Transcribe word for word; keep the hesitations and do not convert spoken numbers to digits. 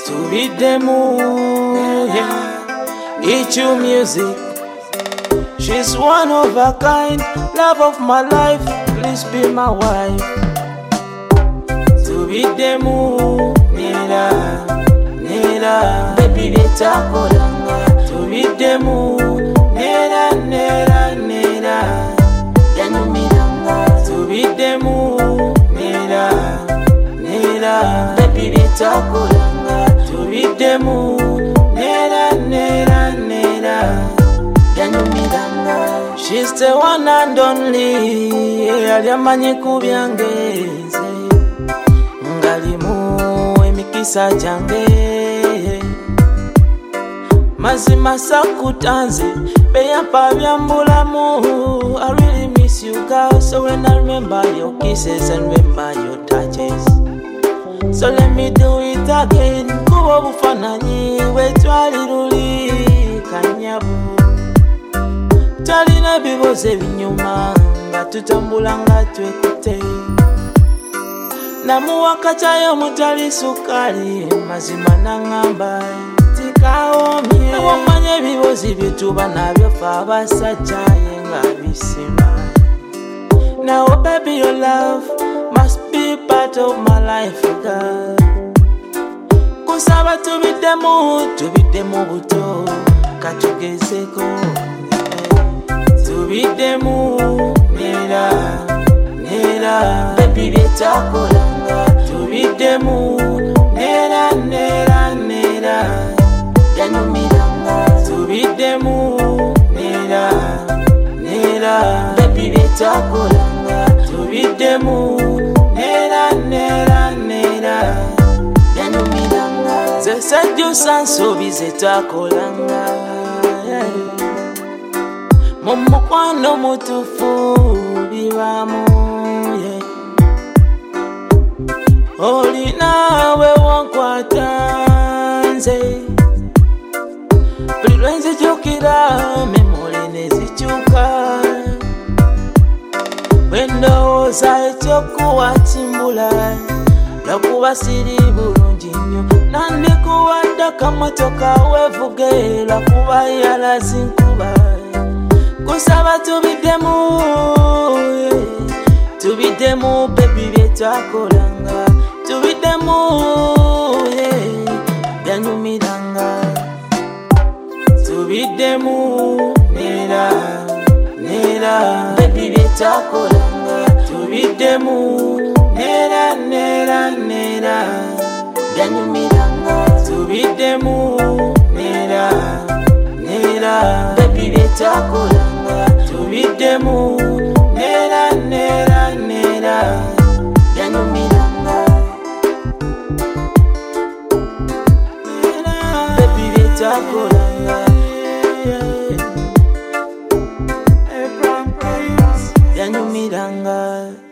to beat them all, yeah. Ichu music, she's one of a kind, love of my life, please be my wife. To beat them all, nera, nera, baby beta kolanga. To beat them all, nera, nera, nera, yanumiranga. To beat them all, nera, nera, baby beta kolanga. To beat them all, nera, nera, nera, yanumiranga. She's the one and only, aliamanyi kubyangeze, ngalimu emikisa jange. Mazima sakutanze, beyampa byambulamu. I really miss you girl, so when I remember your kisses and remember your touches, so let me do it again. Kubo bufananyi wetwali luli kanyabu, talina biboze binyuma nga tutambula nga twekute. Namuwakatayo mutali sukali, mazima nangamba tikaomye. Nawamanya ebibozi byetuba nabyo fe abasajja yenga bisima. Now baby, your love must be part of my life, girl. Kusaba tubiddemu, tubiddemu buto, katugezeko. Tubiddemu, nera, nera, baby beta kolanga. Tubiddemu, nera, nera, nera, yanumiranga. Tubiddemu, nera, nera, baby beta kolanga. Tubiddemu, nera, nera, nera, yanumiranga. Zesajjusa nsobi zetakolanga, yeah. Mumukwano mutufu bibamu, yeah. Olinawe wankwata nze, buli lwenzijukira memole nezikyuka. Bwendowooza ekyokuwatimbula, lwakuba siri bulungi nnyo. Nandikuwadde akamotoka weevuge, lwakuba yalazi nkuba. Kusaba tubiddemu, yeah. Tubiddemu baby byetwakolanga. Tubiddemu, yeah, yanyumiranga. Tubiddemu, nera, nera, baby byetwakolanga. Tubiddemu, nera, nera, nera, yanyumiranga. Tubiddemu, nera, nera, baby byetwakolanga. Tubiddemu, nera, nera, nera, yanumiranga. Baby byetwakolanga, yanumiranga.